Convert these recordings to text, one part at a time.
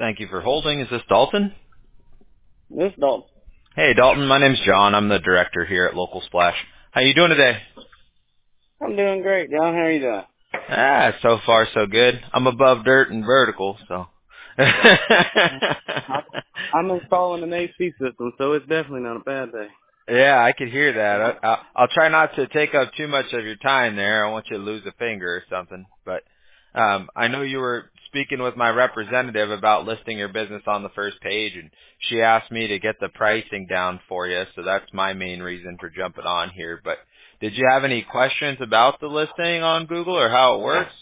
Thank you for holding. Is this Dalton? This Dalton. Hey, Dalton. My name's John. I'm the director here at Local Splash. How you doing today? I'm doing great, John. How are you doing? So far so good. I'm above dirt and vertical, so. I'm installing an AC system, so it's definitely not a bad day. Yeah, I could hear that. I'll try not to take up too much of your time there. I want you to lose a finger or something. But I know you were speaking with my representative about listing your business on the first page, and she asked me to get the pricing down for you, so that's my main reason for jumping on here. But did you have any questions about the listing on Google or how it works?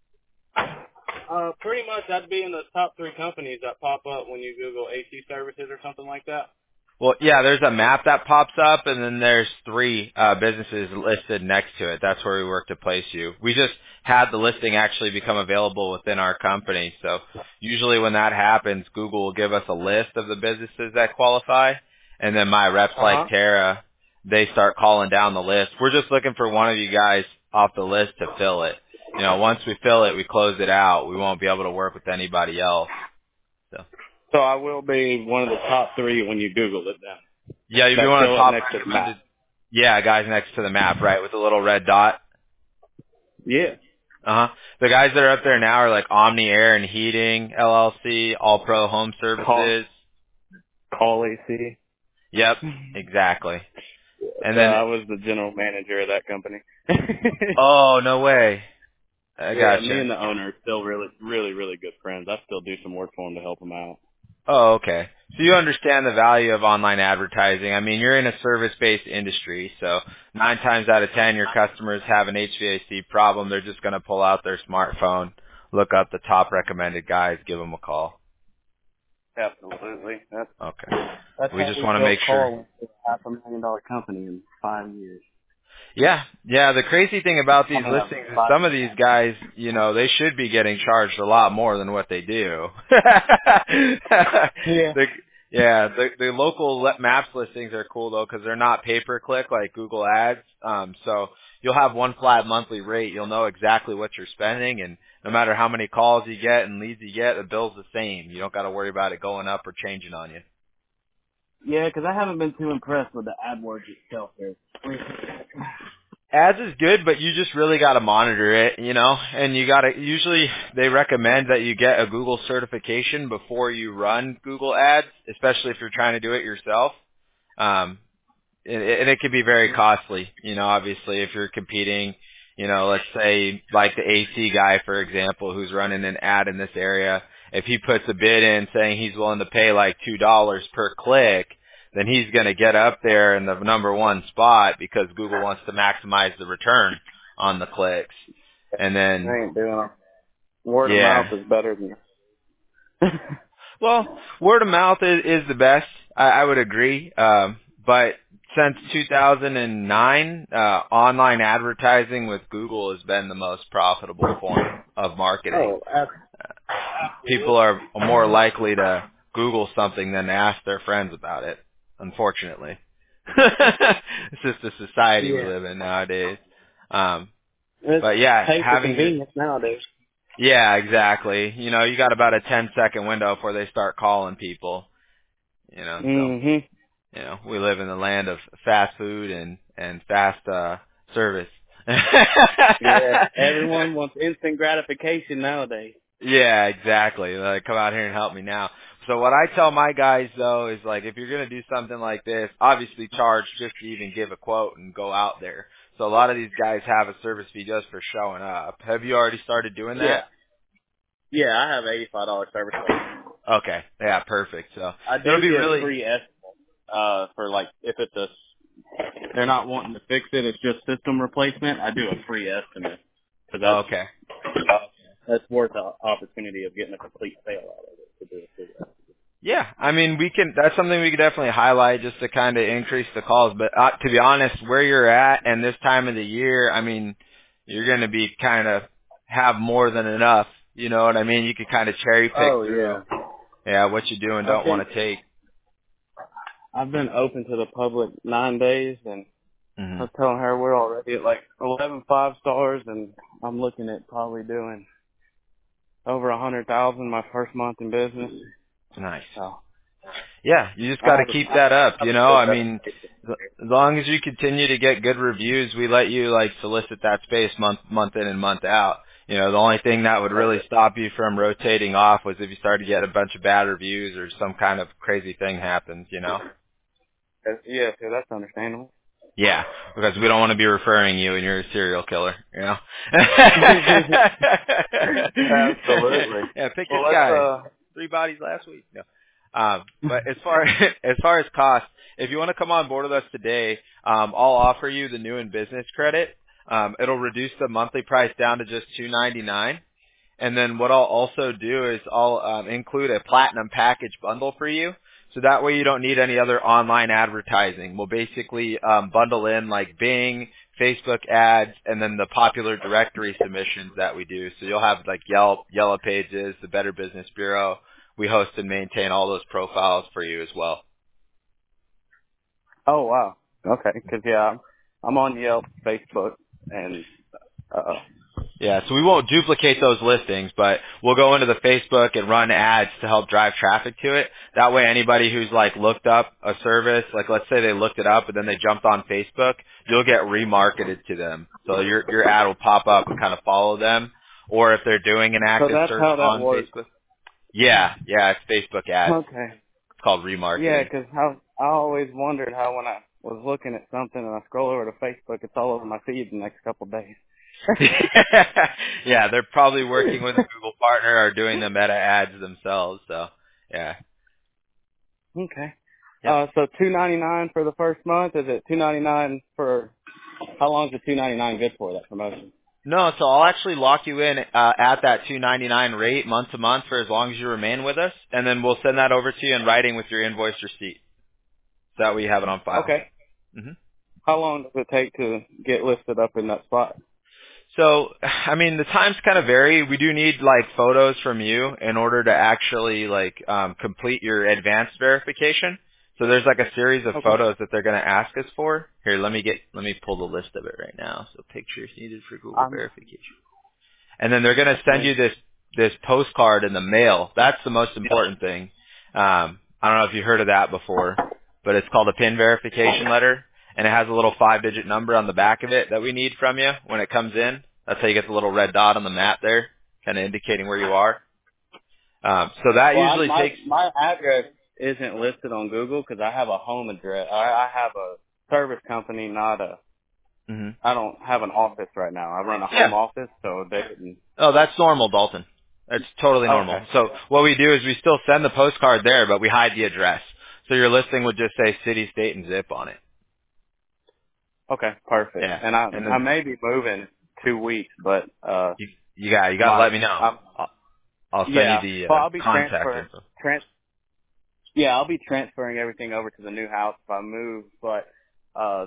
Pretty much I'd be in the top 3 companies that pop up when you Google AC services or something like that. Well, yeah, there's a map that pops up, and then there's 3 businesses listed next to it. That's where we work to place you. We just had the listing actually become available within our company. So usually when that happens, Google will give us a list of the businesses that qualify, and then my reps like Tara, they start calling down the list. We're just looking for one of you guys off the list to fill it. You know, once we fill it, we close it out. We won't be able to work with anybody else. So I will be one of the top 3 when you Google it then. Yeah, you'll be one of the top next to the map. Yeah, guys next to the map, right, with the little red dot. Yeah. Uh-huh. The guys that are up there now are like Omni Air and Heating, LLC, All Pro Home Services. Call AC. Yep, exactly. And then, I was the general manager of that company. oh, no way. I gotcha. Me and the owner are still really, really, really good friends. I still do some work for him to help him out. Oh, okay. So you understand the value of online advertising. I mean, you're in a service-based industry, so 9 times out of 10 your customers have an HVAC problem. They're just going to pull out their smartphone, look up the top recommended guys, give them a call. Absolutely. Okay. That's We how just we want to built make sure. Carl into a $500,000 company in 5 years. Yeah. The crazy thing about these listings is some of these guys, you know, they should be getting charged a lot more than what they do. Yeah. The local maps listings are cool though because they're not pay-per-click like Google Ads. So you'll have one flat monthly rate. You'll know exactly what you're spending, and no matter how many calls you get and leads you get, the bill's the same. You don't got to worry about it going up or changing on you. Yeah, because I haven't been too impressed with the AdWords itself there. Ads is good, but you just really got to monitor it, you know, and you got to, usually they recommend that you get a Google certification before you run Google Ads, especially if you're trying to do it yourself. And it can be very costly, you know, obviously if you're competing, you know, let's say like the AC guy, for example, who's running an ad in this area, if he puts a bid in saying he's willing to pay like $2 per click, then he's going to get up there in the number 1 spot because Google wants to maximize the return on the clicks. And then, I ain't doing it. Word of yeah. mouth is better than Well, word of mouth is the best. I would agree. But since 2009, online advertising with Google has been the most profitable form of marketing. People are more likely to Google something than ask their friends about it, unfortunately. It's just the society we live in nowadays. But yeah, having convenience nowadays. Yeah, exactly. You know, you got about a 10-second window before they start calling people. You know, so you know, we live in the land of fast food and fast service. Yeah, everyone wants instant gratification nowadays. Yeah, exactly. Like, come out here and help me now. So what I tell my guys though is like, if you're gonna do something like this, obviously charge just to even give a quote and go out there. So a lot of these guys have a service fee just for showing up. Have you already started doing that? Yeah, I have $85 service fee. Okay. Yeah, perfect. So I it'll do be get really free estimate for like if they're not wanting to fix it, it's just system replacement. I do a free estimate because okay. that's worth the opportunity of getting a complete sale out of it to do a free estimate. Yeah, I mean, that's something we could definitely highlight just to kind of increase the calls. But to be honest, where you're at and this time of the year, I mean, you're going to be kind of have more than enough. You know what I mean? You could kind of cherry pick through. Yeah, what you do and don't want to take. I've been open to the public 9 days, and I Mm-hmm. was telling her we're already at like 11 5 stars, and I'm looking at probably doing over 100,000 my first month in business. Nice. So Yeah, you just I got to have a, keep that up, I have you a know? good I mean, as long as you continue to get good reviews, we let you like solicit that space month in and month out. You know, the only thing that would really stop you from rotating off was if you started to get a bunch of bad reviews or some kind of crazy thing happens, you know? yeah, so that's understandable. Yeah, because we don't want to be referring you and you're a serial killer, you know? Absolutely. Yeah, pick this Well, guy. 3 bodies last week. No. But as far as cost, if you want to come on board with us today, I'll offer you the new in business credit. It'll reduce the monthly price down to just $299. And then what I'll also do is I'll include a platinum package bundle for you. So that way you don't need any other online advertising. We'll basically bundle in like Bing, Facebook ads, and then the popular directory submissions that we do. So you'll have like Yelp, Yellow Pages, the Better Business Bureau. We host and maintain all those profiles for you as well. oh wow. Okay, because I'm on Yelp, Facebook, and Yeah, so we won't duplicate those listings, but we'll go into the Facebook and run ads to help drive traffic to it. That way anybody who's like looked up a service, like let's say they looked it up and then they jumped on Facebook, you'll get remarketed to them. So your ad will pop up and kind of follow them. Or if they're doing an so active that's search how that on works. Facebook. Yeah, it's Facebook ads. Okay. It's called Yeah, remarketing. because I always wondered how when I was looking at something and I scroll over to Facebook, it's all over my feed the next couple of days. Yeah, they're probably working with a Google partner or doing the meta ads themselves, so yeah. Okay. Yep. So $2.99 for the first month. Is it $2.99 for how long is the $2.99 good for that promotion? No, so I'll actually lock you in at that $299 rate month to month for as long as you remain with us, and then we'll send that over to you in writing with your invoice receipt. So that way you have it on file. Okay. hmm How long does it take to get listed up in that spot? So, I mean, the times kind of vary. We do need like photos from you in order to actually like complete your advanced verification. So there's like a series of Okay. photos that they're going to ask us for. Here, let me pull the list of it right now. So pictures needed for Google I'm verification. And then they're going to send you this postcard in the mail. That's the most important thing. I don't know if you heard of that before, but it's called a PIN verification letter, and it has a little 5-digit number on the back of it that we need from you when it comes in. That's how you get the little red dot on the map there, kind of indicating where you are. So that well, usually takes. my address isn't listed on Google because I have a home address. I have a service company, not a. hmm I don't have an office right now. I run a Yeah. home office, so they didn't. Oh, that's normal, Dalton. That's totally Okay. normal. So what we do is we still send the postcard there, but we hide the address. So your listing would just say city, state, and zip on it. Okay, perfect. Yeah. And And I then may be moving 2 weeks, but you got to let me know. I'm I'll send you yeah. the Well, I'll be contact info. I'll be transferring everything over to the new house if I move, but uh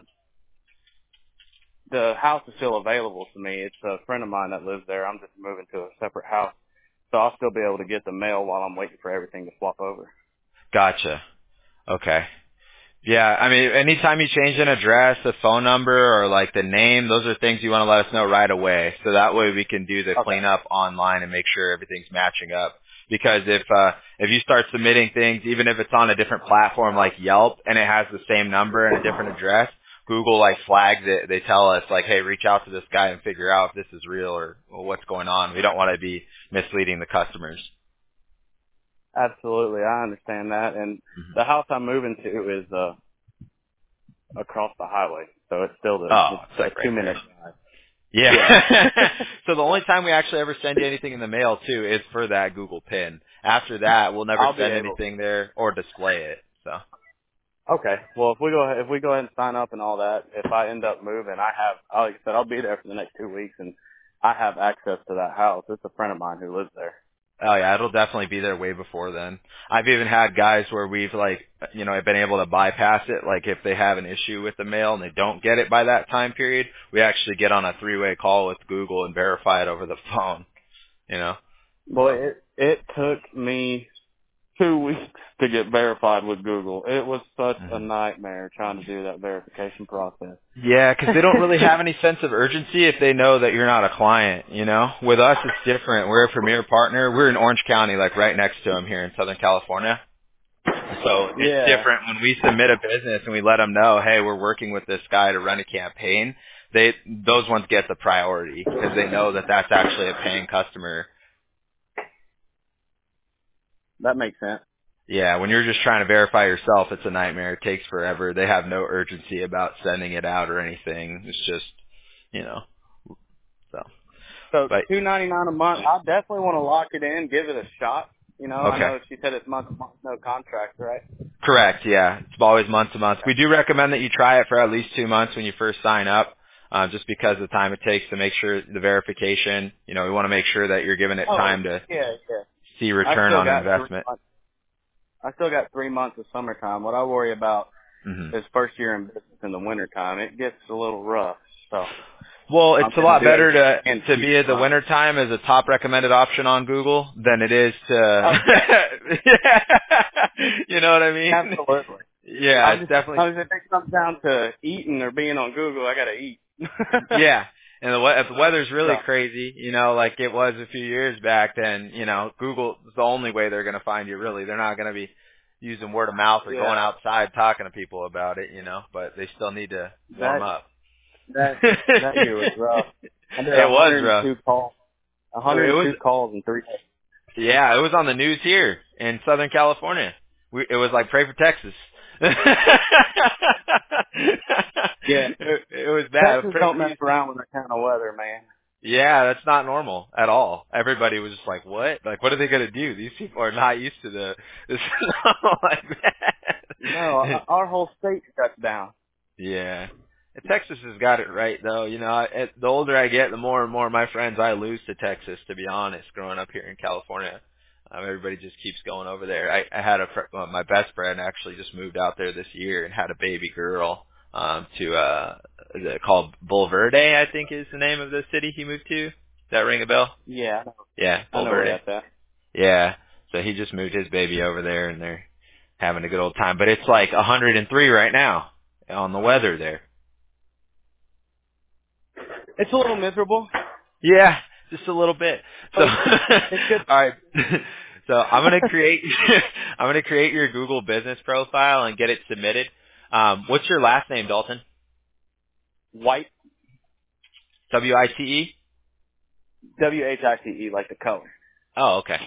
the house is still available to me. It's a friend of mine that lives there. I'm just moving to a separate house. So I'll still be able to get the mail while I'm waiting for everything to swap over. Gotcha. Okay. Yeah, I mean, anytime you change an address, a phone number, or like the name, those are things you want to let us know right away. So that way we can do the Okay. cleanup online and make sure everything's matching up. Because if you start submitting things, even if it's on a different platform like Yelp and it has the same number and a different address, Google like flags it. They tell us like, hey, reach out to this guy and figure out if this is real or what's going on. We don't want to be misleading the customers. Absolutely. I understand that. And the house I'm moving to is across the highway. So it's still Oh, it's it's a like right 2-minute there. drive. Yeah. Yeah. So the only time we actually ever send you anything in the mail too is for that Google pin. After that, we'll never I'll be send able. anything there or display it. So. Okay. Well, if we go ahead and sign up and all that, if I end up moving, like I said, I'll be there for the next 2 weeks, and I have access to that house. It's a friend of mine who lives there. Oh yeah, it'll definitely be there way before then. I've even had guys where we've like, been able to bypass it. Like if they have an issue with the mail and they don't get it by that time period, we actually get on a 3-way call with Google and verify it over the phone. You know. Well, So. it took me 2 weeks to get verified with Google. It was such a Mhm. nightmare trying to do that verification process. Yeah, because they don't really have any sense of urgency if they know that you're not a client, you know? With us, it's different. We're a premier partner. We're in Orange County, like right next to them here in Southern California. So it's Yeah, different when we submit a business and we let them know, hey, we're working with this guy to run a campaign. Those ones get the priority because they know that that's actually a paying customer. that makes sense. Yeah, when you're just trying to verify yourself, it's a nightmare. It takes forever. They have no urgency about sending it out or anything. It's just, you know, so. So But $299 a month. I definitely want to lock it in, give it a shot. You know, I okay. know she said it's month to month, no contract, right? Correct, yeah. It's always month to month. We do recommend that you try it for at least 2 months when you first sign up, just because of the time it takes to make sure the verification, you know, we want to make sure that you're giving it Oh, time to yeah, yeah. see I return still on got 3 investment. months. I still got 3 months of summertime. What I worry about hmm is first year in business in the wintertime. It gets a little rough, so Well, it's I'm a going to lot do better everything I can to to keep be it at the fun. winter time as a top recommended option on Google than it is Oh, yeah, to you know what I mean? absolutely. Yeah, it's definitely If it comes down to eating or being on Google, I got to eat. yeah. And if the weather's really So, crazy, you know, like it was a few years back, then, you know, Google is the only way they're going to find you, really. They're not going to be using word of mouth or yeah, going outside talking to people about it, you know, but they still need to warm that up. that that year was rough. I did It was rough. 102 calls, It was 102 calls in 3 days. Yeah, it was on the news here in Southern California. It was like pray for Texas. it Yeah, was bad. Texas don't mess around with that kind of weather, man. Yeah, that's not normal at all. Everybody was just like, "What? Like, what are they gonna do? These people are not used to the snow like No, that." our whole state shuts down. Yeah. Texas has got it right though. You know, the older I get, the more and more of my friends I lose to Texas, to be honest, growing up here in California. Everybody just keeps going over there. I had my best friend actually just moved out there this year and had a baby girl, is it called Bulverde, I think is the name of the city he moved to. Does that ring a bell? Yeah, Yeah, I know where Bulverde. that's at. Yeah. So he just moved his baby over there and they're having a good old time. But it's like 103 right now on the weather there. It's a little miserable, Yeah, just a little bit. So, but all it's good. right. So I'm gonna create I'm gonna create your Google business profile and get it submitted. What's your last name, Dalton? White, WITE? WHITE, like the color. Oh, okay.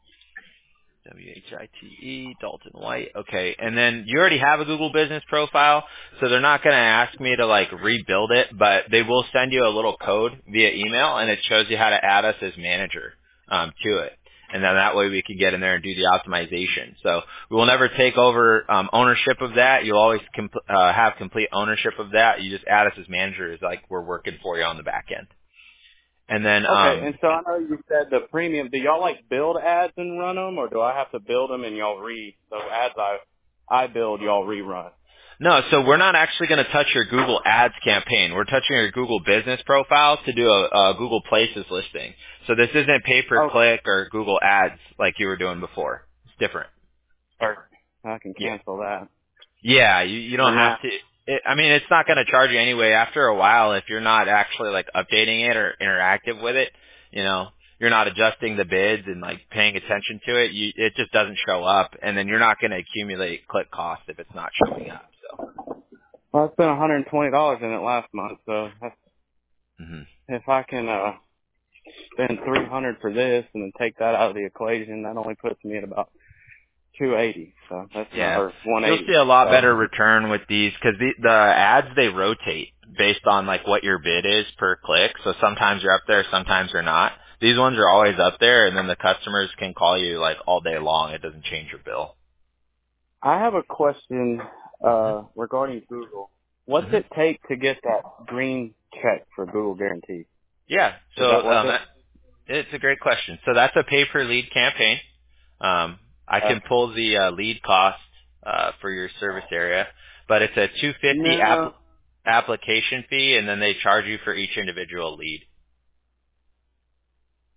WHITE, Dalton White. Okay. And then you already have a Google business profile, so they're not going to ask me to like rebuild it, but they will send you a little code via email and it shows you how to add us as manager to it. And then that way we can get in there and do the optimization. So we will never take over ownership of that. You'll always have complete ownership of that. You just add us as managers, like we're working for you on the back end. And then Okay, and so I know you said the premium. Do y'all like build ads and run them, or do I have to build them and y'all so ads I build, y'all rerun? no, so we're not actually going to touch your Google Ads campaign. We're touching your Google business profile to do a Google Places listing. So this isn't Okay, pay-per-click or Google Ads like you were doing before. It's different. perfect. I can Yeah. cancel that Yeah, you for don't have now. to. I mean, it's not going to charge you anyway. After a while, if you're not actually like updating it or interactive with it, you know, you're not adjusting the bids and like paying attention to it, it just doesn't show up, and then you're not going to accumulate click costs if it's not showing up. So. Well, I spent $120 in it last month, so hmm if I can spend $300 for this and then take that out of the equation, that only puts me at about 280. So that's not, Yeah. or You'll 180. see a lot So better return with these because the ads, they rotate based on like what your bid is per click. So sometimes you're up there, sometimes you're not. These ones are always up there, and then the customers can call you like all day long. It doesn't change your bill. I have a question regarding Google. What's hmm it take to get that green check for Google Guarantee? Yeah. Is that So worth it? it's a great question. So that's a pay per lead campaign. I can pull the lead cost for your service area, but it's a 250 No. application fee, and then they charge you for each individual lead.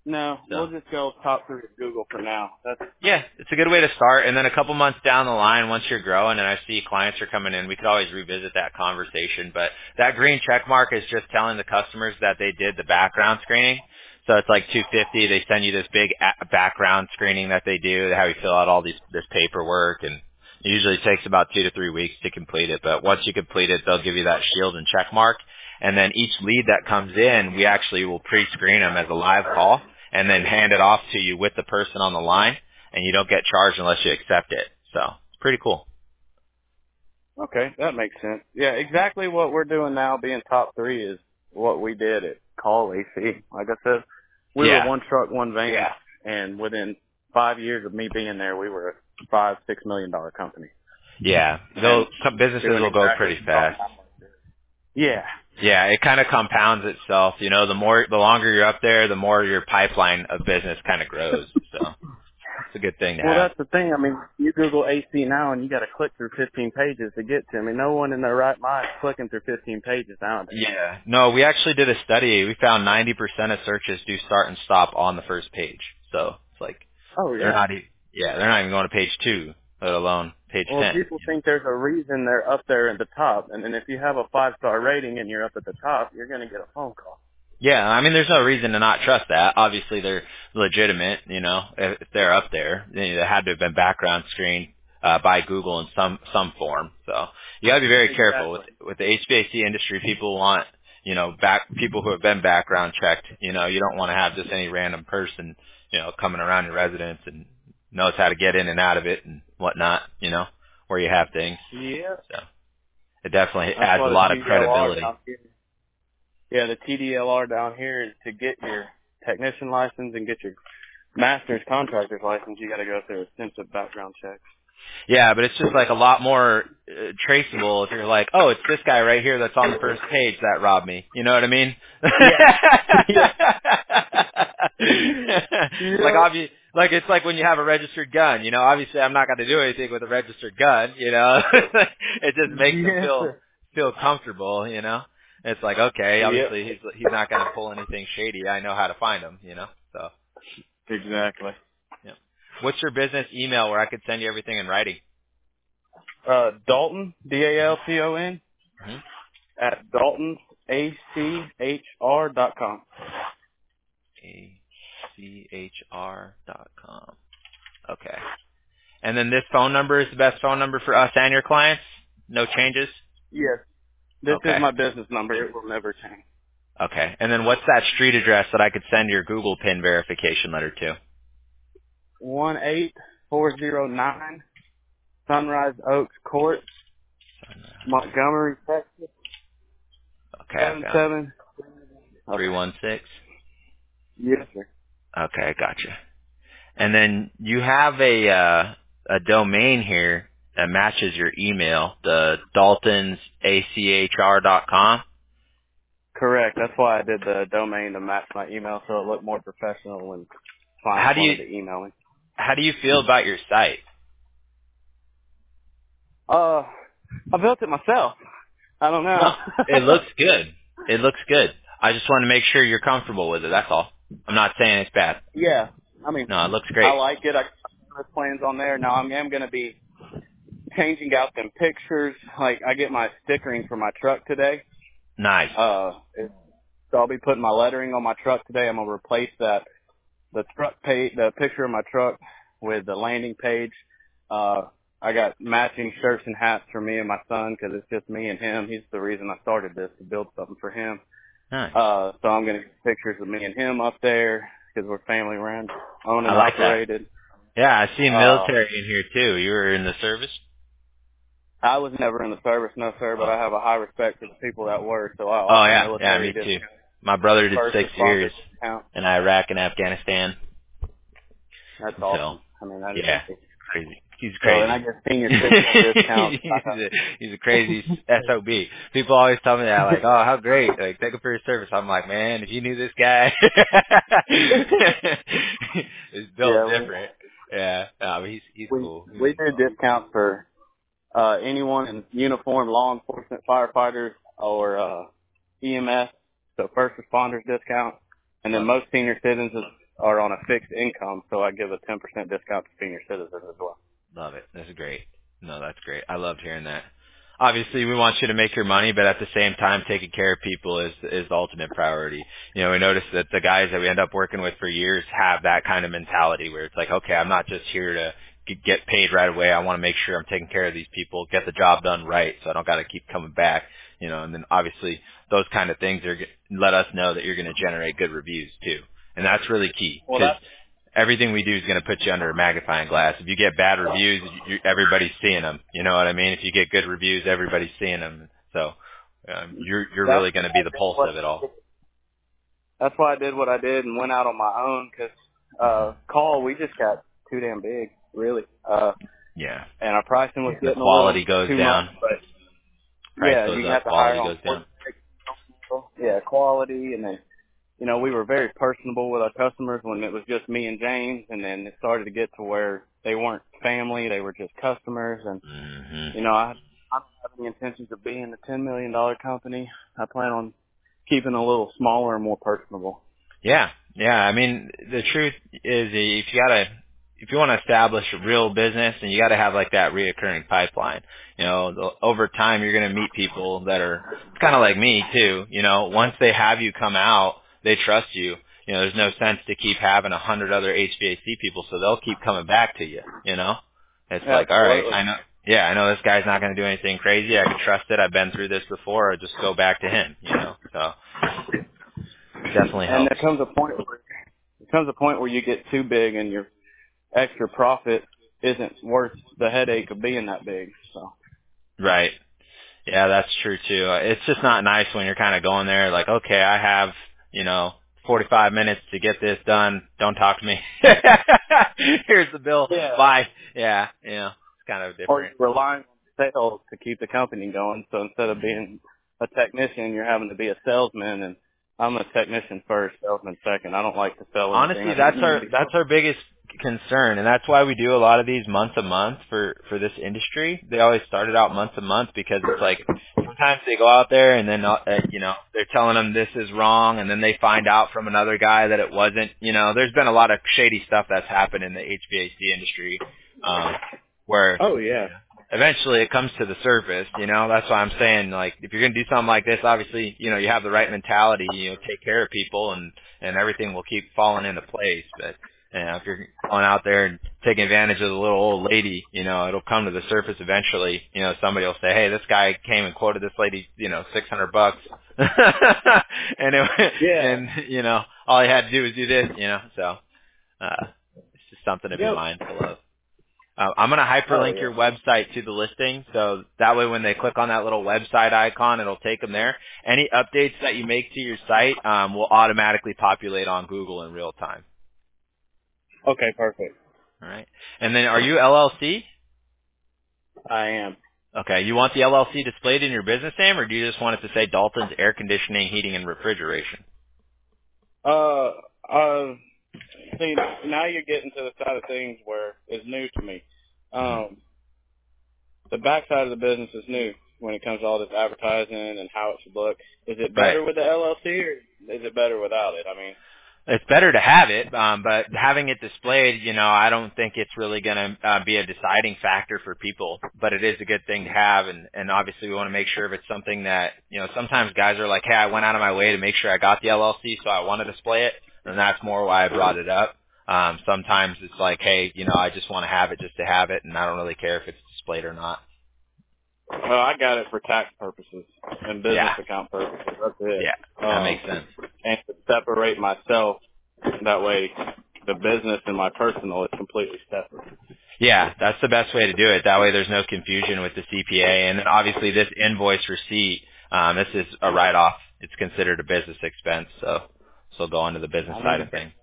No, So. we'll just go top 3 of Google for now. Yeah, it's a good way to start. And then a couple months down the line, once you're growing and I see clients are coming in, we could always revisit that conversation. But that green check mark is just telling the customers that they did the background screening. So it's like $250. They send you this big background screening that they do. They have you fill out all this paperwork, and it usually takes about 2 to 3 weeks to complete it. But once you complete it, they'll give you that shield and check mark. And then each lead that comes in, we actually will pre-screen them as a live call, and then hand it off to you with the person on the line, and you don't get charged unless you accept it. So it's pretty cool. Okay, that makes sense. Yeah, exactly what we're doing now, being top 3, is what we did at Call AC. Like I said, we were one truck, one van, and within 5 years of me being there, we were a $5-6 million company. Yeah, some businesses will go pretty fast. Yeah. Yeah, it kind of compounds itself. You know, the longer you're up there, the more your pipeline of business kind of grows. So it's a good thing to have. Well, that's the thing. I mean, you Google AC now, and you got to click through 15 pages to get to me. No one in their right mind is clicking through 15 pages nowadays. Yeah. No, we actually did a study. We found 90% of searches do start and stop on the first page. So it's like, they're not even going to page 2, let alone page 10. Well, people think there's a reason they're up there at the top, and then if you have a 5-star rating and you're up at the top, you're going to get a phone call. Yeah, I mean, there's no reason to not trust that. Obviously, they're legitimate, you know, if they're up there. They had to have been background screened by Google in some form. So you got to be very careful with the HVAC industry. People want, you know, people who have been background checked. You know, you don't want to have just any random person, you know, coming around your residence and knows how to get in and out of it and whatnot. You know, where you have things. Yeah. So it definitely adds a lot of credibility. Yeah, the TDLR down here is to get your technician license and get your master's contractor's license, you got to go through extensive background checks. Yeah, but it's just like a lot more traceable if you're like, oh, it's this guy right here that's on the first page that robbed me. You know what I mean? Yeah. Like it's like when you have a registered gun. You know, obviously I'm not going to do anything with a registered gun. You know, it just makes them feel comfortable. You know, it's like, okay, obviously he's not going to pull anything shady. I know how to find him. You know, so exactly. Yeah. What's your business email where I could send you everything in writing? Dalton, DALTON, at daltonachr.com. achr.com. Okay. And then this phone number is the best phone number for us and your clients? No changes? Yes. This is my business number. It will never change. Okay. And then what's that street address that I could send your Google PIN verification letter to? 18409 Sunrise Oaks Court, Montgomery, Texas. Okay. 77316. Yes, sir. Okay, gotcha. And then you have a domain here that matches your email, the daltonsachr.com. Correct. That's why I did the domain to match my email so it looked more professional when clients wanted to email me. How do you feel about your site? I built it myself. I don't know. It looks good. It looks good. I just want to make sure you're comfortable with it. That's all. I'm not saying it's bad. Yeah. I mean, no, it looks great. I like it. I have plans on there. Now I am going to be changing out them pictures. Like I get my stickering for my truck today. Nice. So I'll be putting my lettering on my truck today. I'm going to replace the truck page, the picture of my truck with the landing page. I got matching shirts and hats for me and my son because it's just me and him. He's the reason I started this, to build something for him. Nice. So I'm going to get pictures of me and him up there because we're family run, owned and operated. That. Yeah, I see military in here too. You were in the service? I was never in the service, no sir, but I have a high respect for the people that were. So I offer military me too. My brother did 6 years in Iraq and Afghanistan. That's awesome. I mean, that is crazy. He's crazy. So, and I get senior citizen discounts. He's a crazy SOB. People always tell me that, like, oh, how great. Like, thank you for your service. I'm like, man, if you knew this guy, it's built different. But he's cool. We do discounts for anyone in uniform, law enforcement, firefighters, or EMS, so first responders discount. And then most senior citizens are on a fixed income, so I give a 10% discount to senior citizens as well. Love it. That's great. No, that's great. I loved hearing that. Obviously, we want you to make your money, but at the same time, taking care of people is the ultimate priority. You know, we notice that the guys that we end up working with for years have that kind of mentality where it's like, okay, I'm not just here to get paid right away. I want to make sure I'm taking care of these people, get the job done right, so I don't got to keep coming back. You know, and then obviously those kind of things let us know that you're going to generate good reviews too, and that's really key. Well, Everything we do is going to put you under a magnifying glass. If you get bad reviews, everybody's seeing them. You know what I mean? If you get good reviews, everybody's seeing them. So you're really going to be the pulse of it all. that's why I did what I did and went out on my own because we just got too damn big, really. Yeah. And our pricing was The getting quality a little goes too down. much, but Price yeah, goes you up, have to hire quality on goes down. yeah, quality, and then we were very personable with our customers when it was just me and James, and then it started to get to where they weren't family, they were just customers, and I don't have any intentions of being a $10 million company. I plan on keeping a little smaller and more personable. Yeah. I mean, the truth is, if you want to establish a real business, then you got to have like that reoccurring pipeline. You know, over time, you're going to meet people that are kind of like me too. You know, once they have you come out, they trust you. You know, there's no sense to keep having 100 other HVAC people, so they'll keep coming back to you. You know, it's like, all right, I know. Yeah, I know this guy's not going to do anything crazy. I can trust it. I've been through this before. I'll just go back to him. You know, so definitely And helps. there comes a point where you get too big and your extra profit isn't worth the headache of being that big. So Right. Yeah, that's true too. It's just not nice when you're kind of going there like, okay, I have, 45 minutes to get this done. Don't talk to me. Here's the bill. yeah, Bye. Yeah, it's kind of or different. you're relying on sales to keep the company going. So instead of being a technician, you're having to be a salesman, and I'm a technician first, salesman second. I don't like to sell anything. Honestly, I think you need to that's our biggest concern, and that's why we do a lot of these month to month for this industry. They always started out month to month because it's like sometimes they go out there and then they're telling them this is wrong, and then they find out from another guy that it wasn't. There's been a lot of shady stuff that's happened in the HVAC industry, where Oh yeah. eventually it comes to the surface. That's why I'm saying, like, if you're going to do something like this, obviously, you have the right mentality, take care of people and everything will keep falling into place. But, if you're going out there and taking advantage of the little old lady, it'll come to the surface eventually. Somebody will say, hey, this guy came and quoted this lady, $600. and all he had to do was do this, so, it's just something to be mindful of. I'm going to hyperlink your website to the listing, so that way when they click on that little website icon, it'll take them there. Any updates that you make to your site will automatically populate on Google in real time. Okay, perfect. All right. And then are you LLC? I am. Okay. You want the LLC displayed in your business name, or do you just want it to say Dalton's Air Conditioning, Heating, and Refrigeration? See, now you're getting to the side of things where it's new to me. The backside of the business is new when it comes to all this advertising and how it should look. Is it better with the LLC or is it better without it? I mean, it's better to have it, but having it displayed, I don't think it's really going to be a deciding factor for people, but it is a good thing to have, and obviously we want to make sure if it's something that, sometimes guys are like, hey, I went out of my way to make sure I got the LLC, so I want to display it, and that's more why I brought it up. Sometimes it's like, hey, I just want to have it just to have it, and I don't really care if it's displayed or not. Well, I got it for tax purposes and business account purposes. That's it. Yeah, that makes sense. And to separate myself, that way the business and my personal is completely separate. Yeah, that's the best way to do it. That way there's no confusion with the CPA. And then obviously this invoice receipt, this is a write-off. It's considered a business expense, so go on to the business side of things.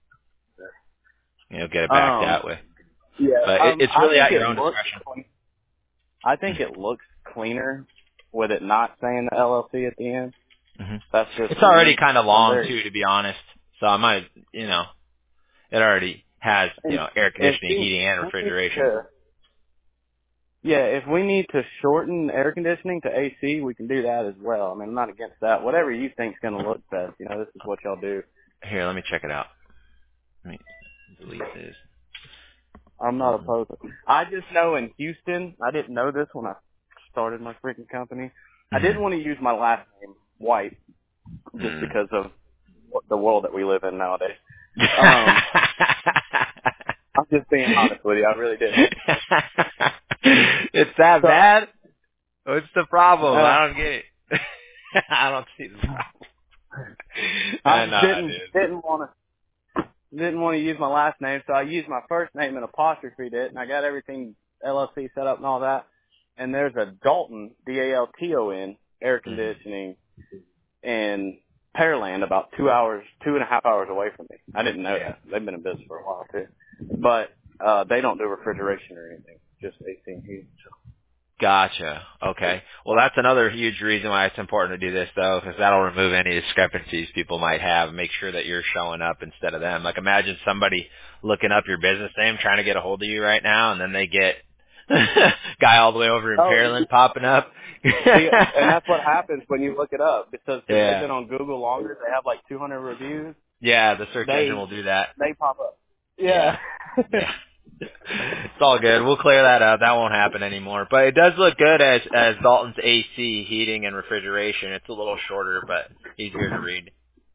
Get it back that way. Yeah, but it's really at your own discretion. I think it looks cleaner with it not saying the LLC at the end. Mm-hmm. That's just it's already kind of long too, to be honest. So I might, it already has, air conditioning, heating, and refrigeration. Yeah, if we need to shorten air conditioning to AC, we can do that as well. I mean, I'm not against that. Whatever you think's going to look best. This is what y'all do. Here, let me check it out. Let me delete this. I'm not opposed. I just know in Houston, I didn't know this when I started my freaking company. I didn't want to use my last name, White, just because of the world that we live in nowadays. I'm just being honest with you. I really didn't. It's that bad? What's the problem? I don't get it. I don't see the problem. Didn't want to use my last name, so I used my first name and apostrophed it, and I got everything LLC set up and all that. And there's a Dalton, Dalton, air conditioning in Pearland, about 2.5 hours away from me. I didn't know that. They've been in business for a while too, but they don't do refrigeration or anything, just AC and heat. Gotcha. Okay. Well, that's another huge reason why it's important to do this, though, because that'll remove any discrepancies people might have and make sure that you're showing up instead of them. Like, imagine somebody looking up your business name, trying to get a hold of you right now, and then they get guy all the way over in Pearland popping up. And that's what happens when you look it up, because they've been on Google longer. They have like 200 reviews. Yeah, the search engine will do that. They pop up. Yeah. It's all good. We'll clear that up. That won't happen anymore. But it does look good as Dalton's AC, heating, and refrigeration. It's a little shorter, but easier to read.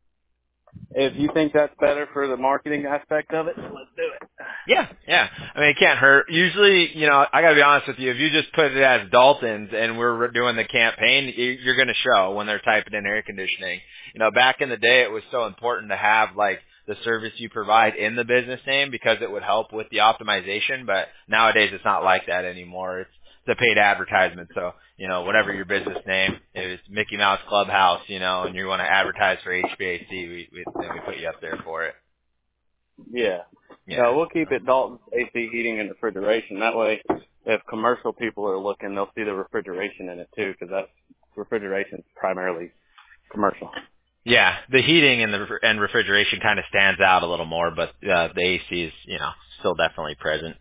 If you think that's better for the marketing aspect of it, let's do it. Yeah. I mean, it can't hurt. Usually, I got to be honest with you. If you just put it as Dalton's and we're doing the campaign, you're going to show when they're typing in air conditioning. Back in the day, it was so important to have like the service you provide in the business name because it would help with the optimization. But nowadays, it's not like that anymore. It's a paid advertisement. So, whatever your business name, if it's Mickey Mouse Clubhouse, and you want to advertise for HVAC, then we put you up there for it. Yeah. So we'll keep it Dalton's AC, heating, and refrigeration. That way, if commercial people are looking, they'll see the refrigeration in it too, because refrigeration is primarily commercial. Yeah, the heating and refrigeration kind of stands out a little more, but the AC is, still definitely present.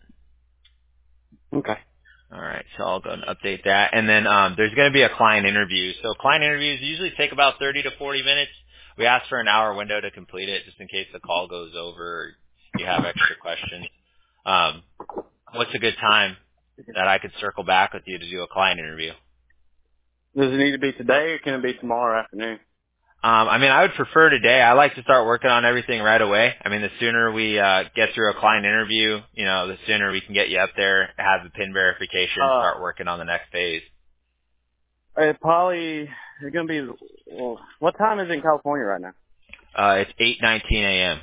Okay. All right, so I'll go and update that. And then there's going to be a client interview. So client interviews usually take about 30 to 40 minutes. We ask for an hour window to complete it just in case the call goes over or you have extra questions. What's a good time that I could circle back with you to do a client interview? Does it need to be today or can it be tomorrow afternoon? I would prefer today. I like to start working on everything right away. The sooner we get through a client interview, the sooner we can get you up there, have the PIN verification, start working on the next phase. It's going to be, what time is it in California right now? It's 8:19 a.m.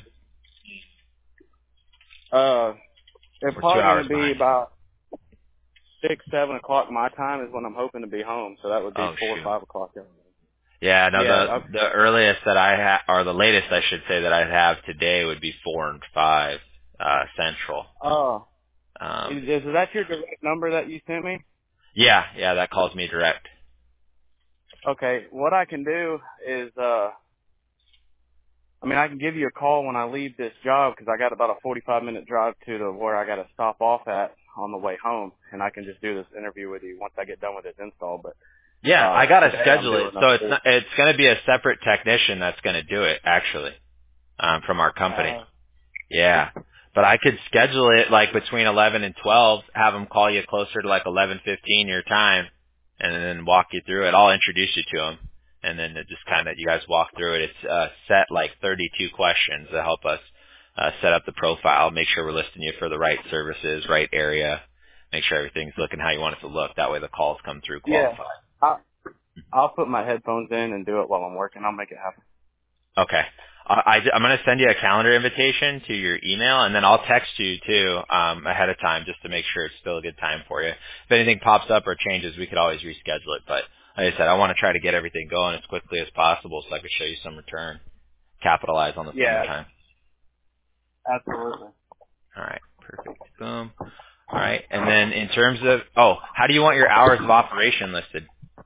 It's probably going to be about 6, 7 o'clock my time is when I'm hoping to be home, so that would be 4 or 5 o'clock. Yeah, no, the earliest that I have, or the latest I should say that I'd have today would be 4 and 5 Central. Oh. Is that your direct number that you sent me? Yeah, that calls me direct. Okay, what I can do is, I can give you a call when I leave this job because I got about a 45-minute drive to where I got to stop off at on the way home, and I can just do this interview with you once I get done with this install. But yeah, I got to schedule it, so it's going to be a separate technician that's going to do it, actually, from our company. Yeah, but I could schedule it like between 11 and 12, have them call you closer to like 11:15 your time, and then walk you through it. I'll introduce you to them, and then it just kind of you guys walk through it. It's set like 32 questions to help us set up the profile, make sure we're listing you for the right services, right area, make sure everything's looking how you want it to look. That way the calls come through qualified. Yeah. I'll put my headphones in and do it while I'm working. I'll make it happen. Okay. I'm going to send you a calendar invitation to your email, and then I'll text you, too, ahead of time just to make sure it's still a good time for you. If anything pops up or changes, we could always reschedule it. But like I said, I want to try to get everything going as quickly as possible so I could show you some return, capitalize on the summertime. Absolutely. All right. Perfect. Boom. All right. And then in terms of, how do you want your hours of operation listed?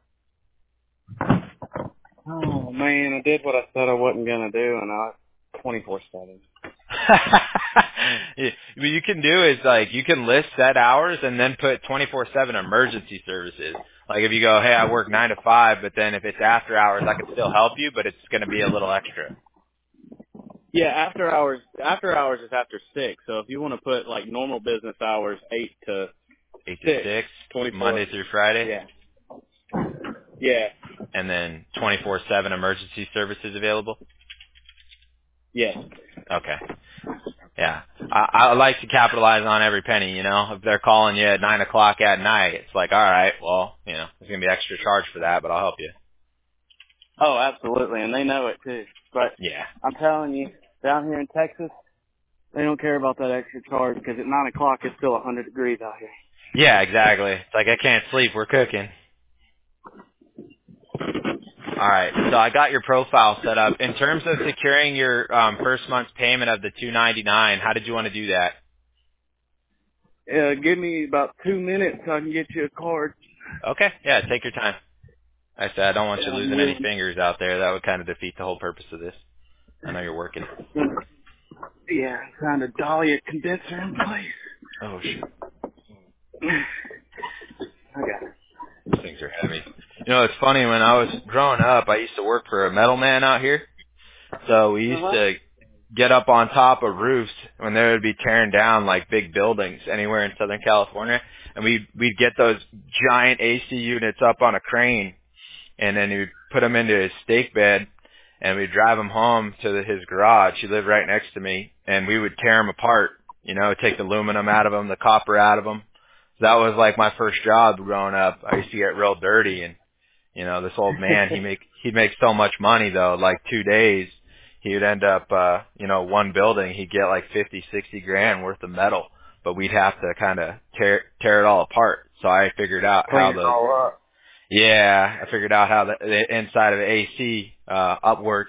Oh, man, I did what I said I wasn't going to do, and I 24/7. What you can do is, you can list set hours and then put 24/7 emergency services. Like, if you go, hey, I work 9 to 5, but then if it's after hours, I can still help you, but it's going to be a little extra. Yeah, after hours is after 6. So if you want to put like normal business hours, 8 to 8 to 6, 6, 24. Monday through Friday, Yeah. Yeah. and then 24/7 emergency services available? Yes. Okay. Yeah. I like to capitalize on every penny, you know. If they're calling you at 9 o'clock at night, it's like, all right, well, you know, there's going to be extra charge for that, but I'll help you. Oh, absolutely. And they know it too. But Yeah. I'm telling you, down here in Texas, they don't care about that extra charge because at 9 o'clock it's still 100 degrees out here. Yeah, exactly. It's like, I can't sleep. We're cooking. All right. So I got your profile set up. In terms of securing your first month's payment of the $299, how did you want to do that? Give me about 2 minutes so I can get you a card. Okay. Yeah, take your time. I said I don't want you I'm losing any willing. fingers out there. That would kind of defeat the whole purpose of this. I know you're working. Yeah, I'm trying to dolly a condenser in place. Oh, shoot. I got it. These things are heavy. You know, it's funny. When I was growing up, I used to work for a metal man out here. So we used Uh-huh. to get up on top of roofs when they would be tearing down like big buildings anywhere in Southern California, and we'd get those giant AC units up on a crane, and then he'd put them into his stake bed, and we'd drive him home to his garage. He lived right next to me, and we would tear them apart. You know, take the aluminum out of them, the copper out of them. So that was like my first job growing up. I used to get real dirty, and you know, this old man, he'd make so much money though, like 2 days. He would end up you know, one building, he'd get like 50, 60 grand worth of metal, but we'd have to kind of tear it all apart. So I figured out Clean how it those all up. yeah, I figured out how the inside of the AC up worked.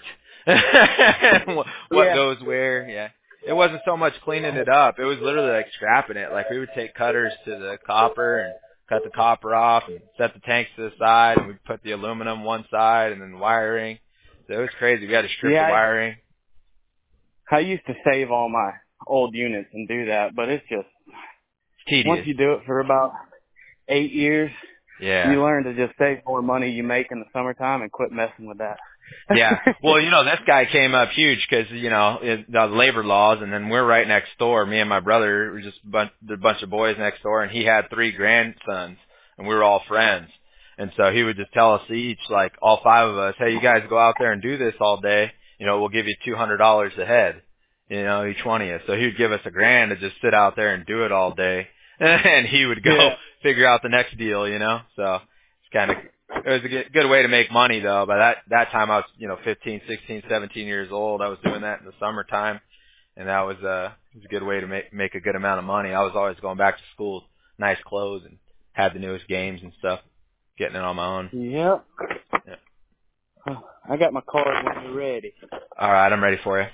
What Yeah. goes where, yeah. It wasn't so much cleaning it up. It was literally like scrapping it. Like we would take cutters to the copper and cut the copper off and set the tanks to the side, and we'd put the aluminum one side and then wiring. So it was crazy. We had to strip the Yeah, wiring. I used to save all my old units and do that, but it's just, It's once tedious. you do it for about 8 years, Yeah. you learn to just save more money you make in the summertime and quit messing with that. Yeah. Well, you know, this guy came up huge because, you know, the labor laws, and then we're right next door. Me and my brother were just a bunch of boys next door, and he had 3 grandsons, and we were all friends. And so he would just tell us each, like all 5 of us, hey, you guys go out there and do this all day. You know, we'll give you $200 a head, you know, each one of you. So he would give us $1,000 to just sit out there and do it all day. And he would go Yeah. figure out the next deal, you know. So it's kind of it was a good way to make money though. By that time I was, you know, 15, 16, 17 years old. I was doing that in the summertime, and that was it was a good way to make a good amount of money. I was always going back to school, with nice clothes, and had the newest games and stuff, getting it on my own. Yep. Yeah. I got my card when you're ready. All right, I'm ready for you.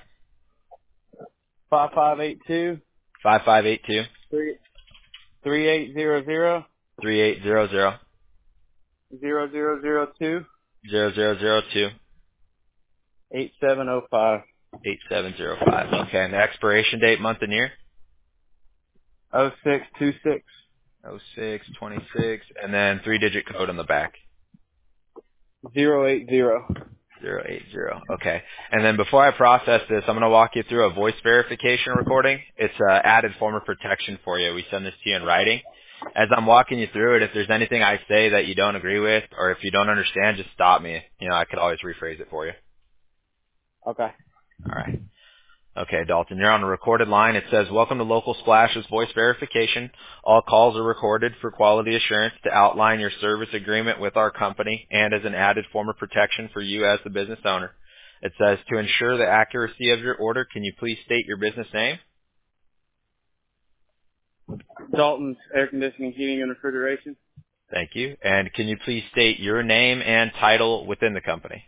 5582 5582 3800 3800 0002 0002 8705 8705. Okay, and the expiration date, month and year. 0626 0626, and then 3-digit code on the back. 080. 080. Okay. And then before I process this, I'm going to walk you through a voice verification recording. It's an added form of protection for you. We send this to you in writing. As I'm walking you through it, if there's anything I say that you don't agree with or if you don't understand, just stop me. You know, I could always rephrase it for you. Okay. All right. Okay, Dalton, you're on a recorded line. It says, welcome to Local Splash's voice verification. All calls are recorded for quality assurance to outline your service agreement with our company and as an added form of protection for you as the business owner. It says, to ensure the accuracy of your order, can you please state your business name? Dalton's Air Conditioning, Heating, and Refrigeration. Thank you. And can you please state your name and title within the company?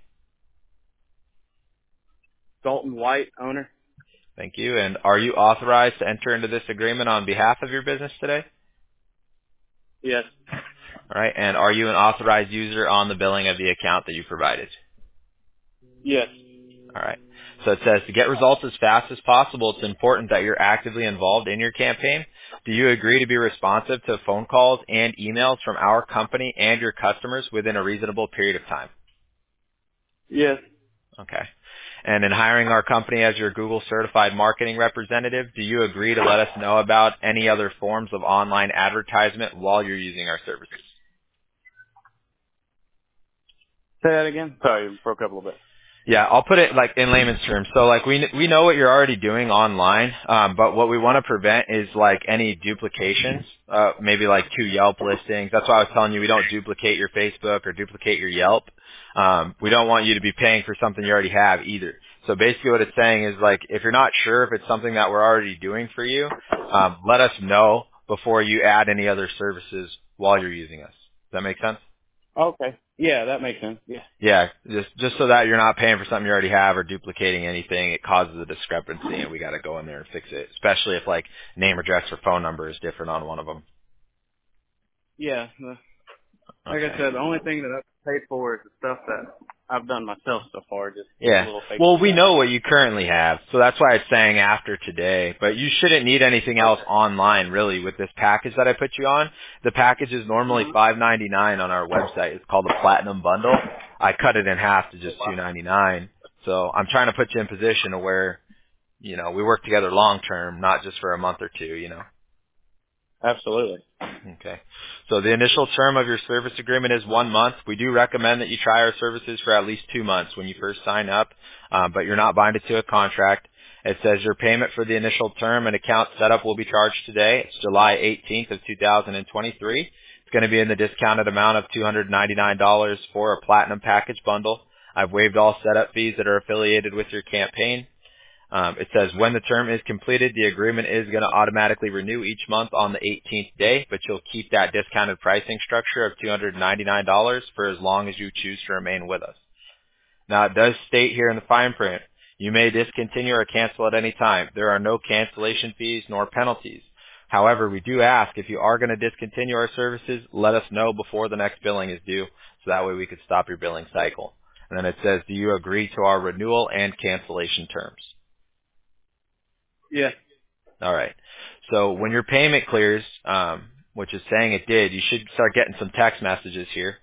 Dalton White, owner. Thank you. And are you authorized to enter into this agreement on behalf of your business today? Yes. All right. And are you an authorized user on the billing of the account that you provided? Yes. All right. So it says to get results as fast as possible, it's important that you're actively involved in your campaign. Do you agree to be responsive to phone calls and emails from our company and your customers within a reasonable period of time? Yes. Okay. And in hiring our company as your Google certified marketing representative, do you agree to let us know about any other forms of online advertisement while you're using our services? Say that again. Sorry, you broke up a little bit. Yeah, I'll put it like in layman's terms. So like we know what you're already doing online, but what we want to prevent is like any duplications, maybe like two Yelp listings. That's why I was telling you we don't duplicate your Facebook or duplicate your Yelp. We don't want you to be paying for something you already have either. So basically what it's saying is like if you're not sure if it's something that we're already doing for you, let us know before you add any other services while you're using us. Does that make sense? Okay. Yeah, that makes sense. Yeah. Yeah, just so that you're not paying for something you already have or duplicating anything, it causes a discrepancy, and we got to go in there and fix it. Especially if like name, address, or phone number is different on one of them. Yeah. Like I Okay. said, the only thing that I've paid for is the stuff that I've done myself so far, just Yeah. little fake Well, we stuff. know what you currently have, so that's why it's saying after today. But you shouldn't need anything else Okay. online, really, with this package that I put you on. The package is normally Mm-hmm. $5.99 on our website. It's called the Platinum Bundle. I cut it in half to just $2.99. So I'm trying to put you in position to where we work together long term, not just for a month or two. Absolutely. Okay. So the initial term of your service agreement is 1 month. We do recommend that you try our services for at least 2 months when you first sign up, but you're not binded to a contract. It says your payment for the initial term and account setup will be charged today. It's July 18th of 2023. It's going to be in the discounted amount of $299 for a platinum package bundle. I've waived all setup fees that are affiliated with your campaign. It says when the term is completed, the agreement is going to automatically renew each month on the 18th day, but you'll keep that discounted pricing structure of $299 for as long as you choose to remain with us. Now, it does state here in the fine print, you may discontinue or cancel at any time. There are no cancellation fees nor penalties. However, we do ask if you are going to discontinue our services, let us know before the next billing is due, so that way we could stop your billing cycle. And then it says, do you agree to our renewal and cancellation terms? Yeah. All right. So when your payment clears, which is saying it did, you should start getting some text messages here.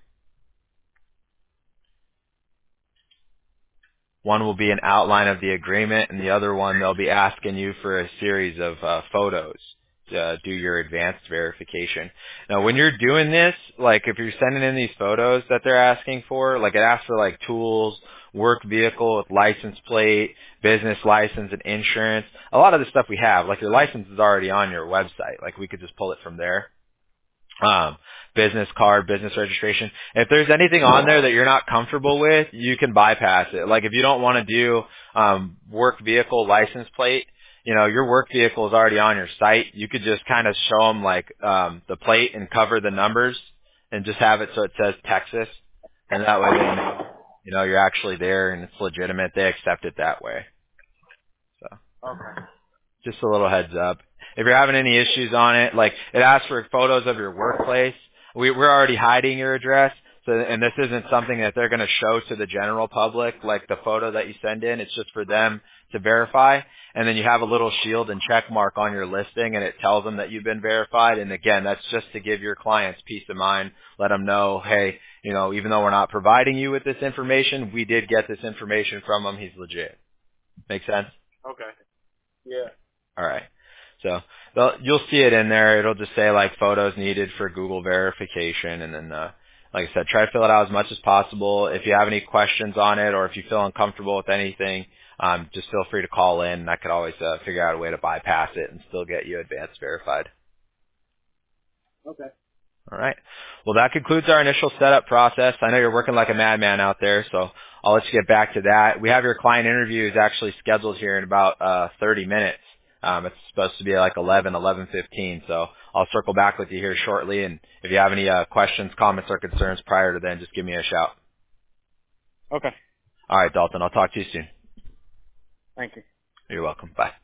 One will be an outline of the agreement, and the other one they'll be asking you for a series of photos to do your advanced verification. Now, when you're doing this, like if you're sending in these photos that they're asking for, like it asks for like tools, work vehicle with license plate, business license, and insurance. A lot of the stuff we have, like your license is already on your website. Like we could just pull it from there. Business card, business registration. If there's anything on there that you're not comfortable with, you can bypass it. Like if you don't want to do work vehicle license plate, your work vehicle is already on your site. You could just kind of show them like the plate and cover the numbers and just have it so it says Texas, and that way they know you're actually there and it's legitimate. They accept it that way. So. Okay. Just a little heads up. If you're having any issues on it, like it asks for photos of your workplace. We're already hiding your address, and this isn't something that they're going to show to the general public, like the photo that you send in. It's just for them to verify. And then you have a little shield and check mark on your listing, and it tells them that you've been verified. And again, that's just to give your clients peace of mind. Let them know, hey, even though we're not providing you with this information, we did get this information from him. He's legit. Make sense? Okay. Yeah. All right. So you'll see it in there. It'll just say like photos needed for Google verification, and then like I said, try to fill it out as much as possible. If you have any questions on it, or if you feel uncomfortable with anything, just feel free to call in, and I could always figure out a way to bypass it and still get you advanced verified. Okay. All right. Well, that concludes our initial setup process. I know you're working like a madman out there, so I'll let you get back to that. We have your client interview is actually scheduled here in about 30 minutes. It's supposed to be like 11:15, so I'll circle back with you here shortly, and if you have any questions, comments, or concerns prior to then, just give me a shout. Okay. All right, Dalton, I'll talk to you soon. Thank you. You're welcome. Bye.